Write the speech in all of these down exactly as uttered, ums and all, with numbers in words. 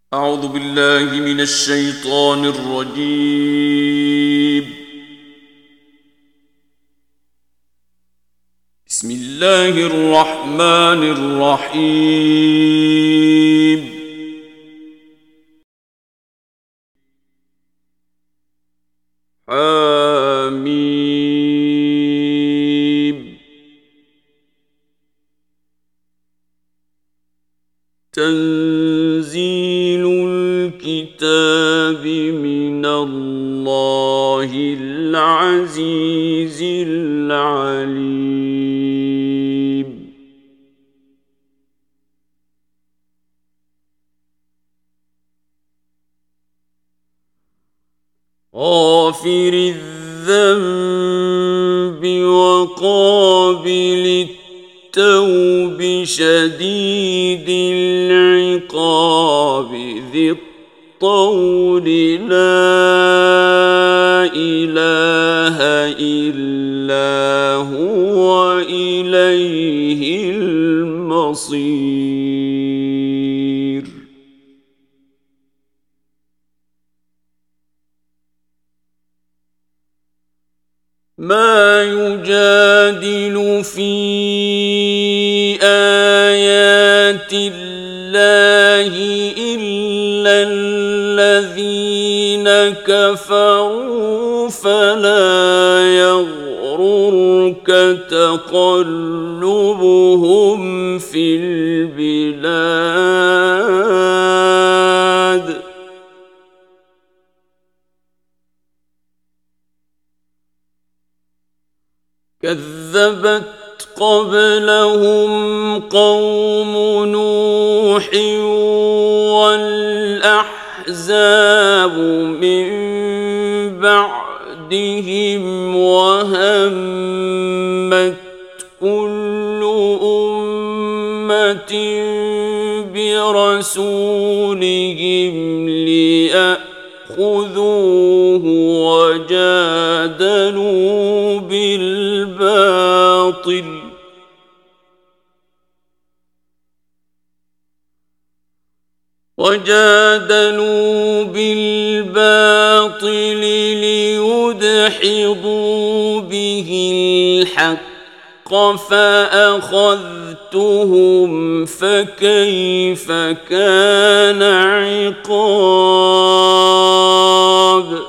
أعوذ بالله من الشيطان الرجيم. بسم الله الرحمن الرحيم. حميم. تنزيل الكتاب من الله العزيز العليم. غافر الذنب وقابل التوب شديد العقاب ذي الطول لا إله إلا هو إليه المصير. ما يجادل في آيات الله إلا الذين كفروا فلا يغررك تقلبهم في البلاد. كذبت قبلهم قوم نوح والأحزاب من بعدهم وهمت كل أمة برسولهم ليأخذوه وجادلوا بالباطل وجادلوا بالباطل ليدحضوا به الحق فأخذتهم فكيف كان عقاب.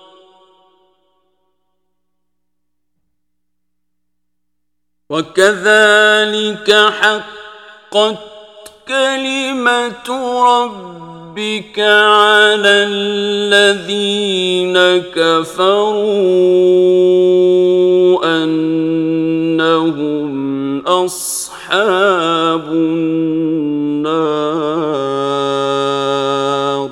وكذلك حقت كلمة ربك على الذين كفروا أنهم أصحاب النار.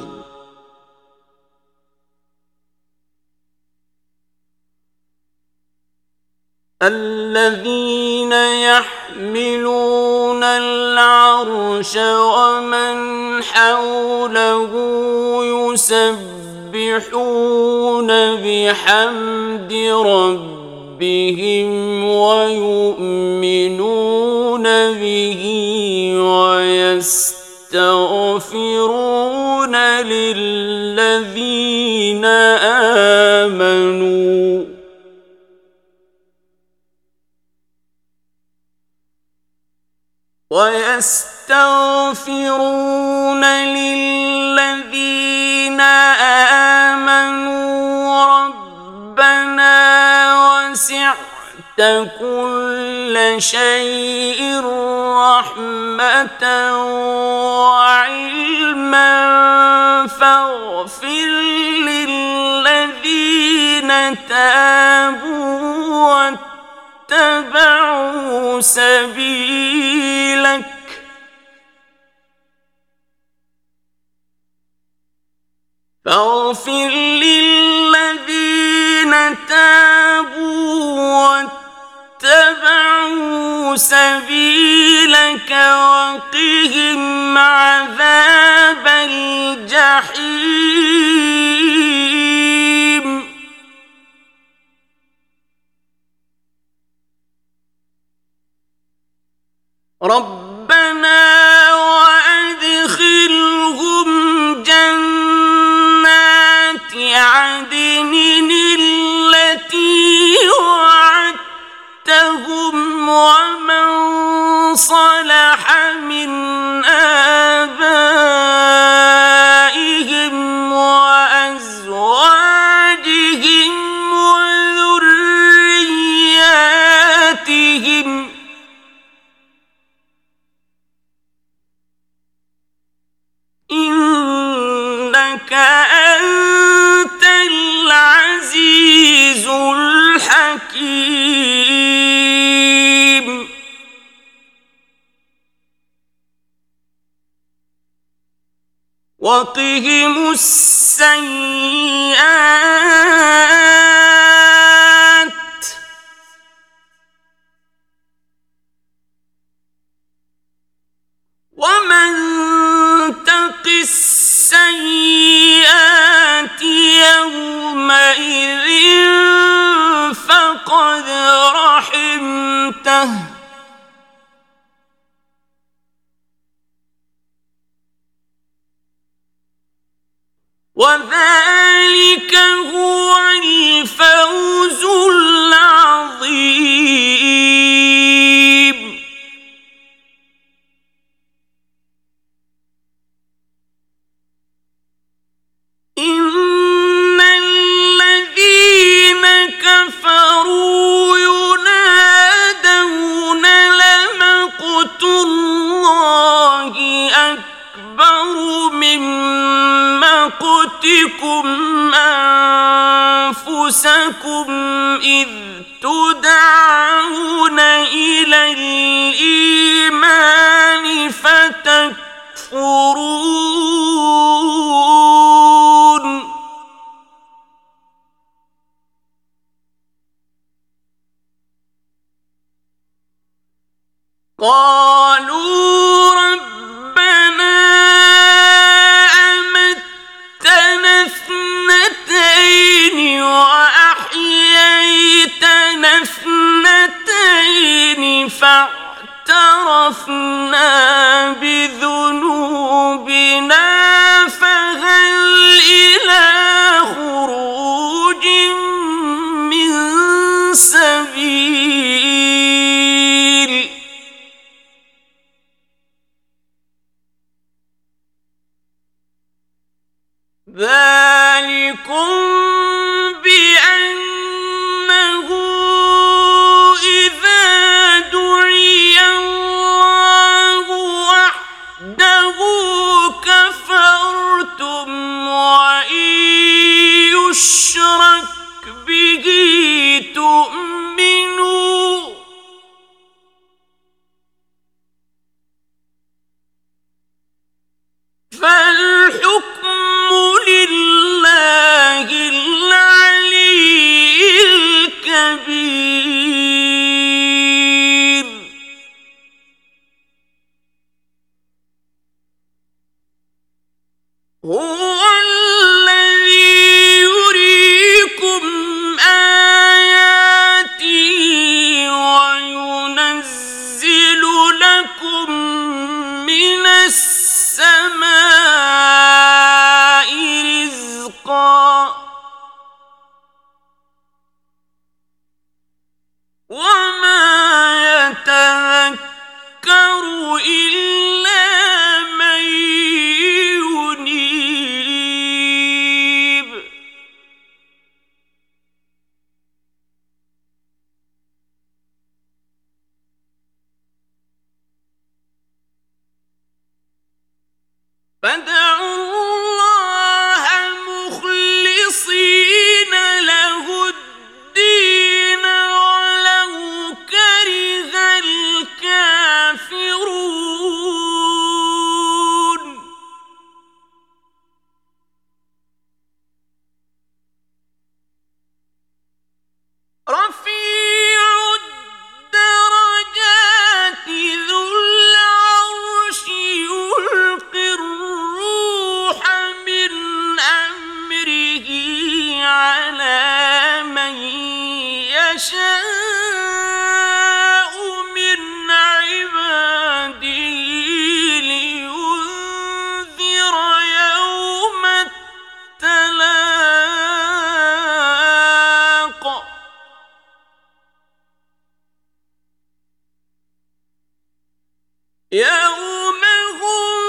الذين يحملون العرش ومن حوله يسبحون بحمد ربهم ويؤمنون به ويستغفرون للذين آمنوا ويستغفرون للذين آمنوا ربنا وسعت كل شيء رحمة وعلما فاغفر للذين تابوا واتبعوا سبيلك فاغفر للذين تابوا واتبعوا سبيلك وقهم عذاب الجحيم. ربنا وأدخلهم وقهم السيئات ومن تق السيئات يومئذ فقد رحمته وذلك هو الفوز العظيم. إن الذين كفروا ينادون لمقت الله أكبر من مقتكم أنفسكم إذ تدعون إلى الإيمان فتكفرون. قالوا ربنا أمتنا اثنتين وأحييتنا اثنتين فاعترفنا بذنوبنا فهل إلى خروج من سبيل. ذلكم بأنه إذا دعي الله وحده كفرتم وإن يشرك به تؤمنوا فالحكم لله العلي الكبير. هو الذي يريكم آياته وينزل لكم من السماء رزقا وما يتذكر إلا من ينيب. فادعوا الله مخلصين له الدين ولو كره الكافرون. رفيع الدرجات ذو العرش يلقي الروح من أمره على من يشاء من عباده لينذر يوم التلاق. يوم هم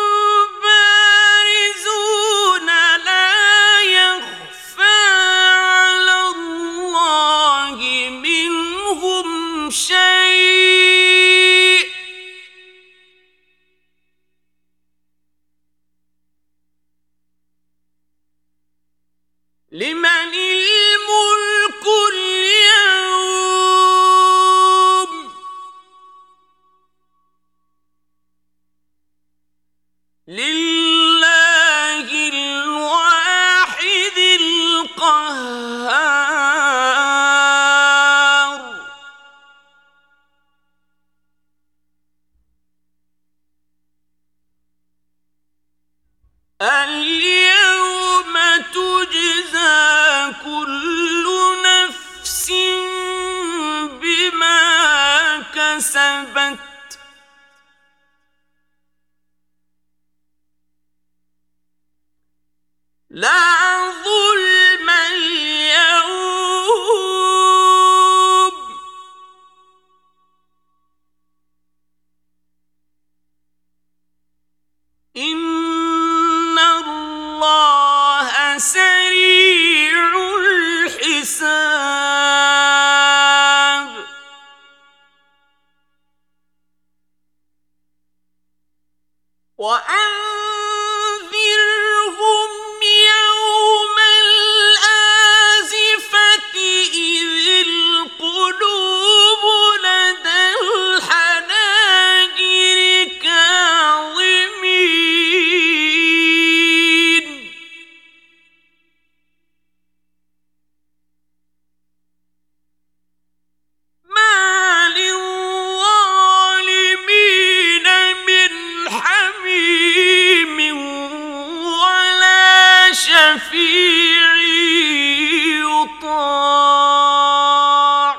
بارزون لا يخفى على الله منهم شيء لمن الملك اليوم لله سريع الحساب وأنذرهم يوم الآزفة إذ القلوب لدى الحناجر كاظمين ما للظالمين من حميم ولا شفيع يطاع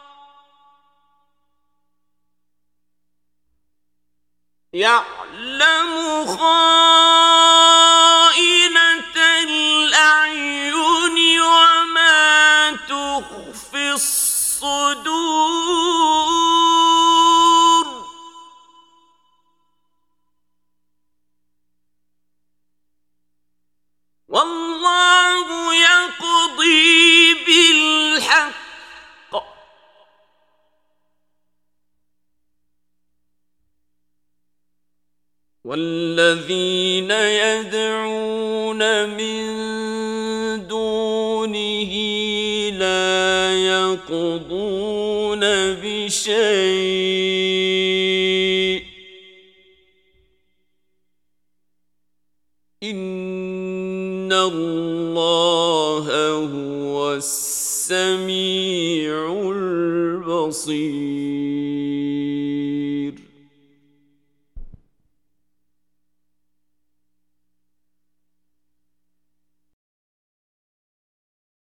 يعلم خائنة الأعين وما تخفي الصدور والله يقضي بالحق والذين يدعون من دونه لا يقضون بشيء إن الله هو السميع البصير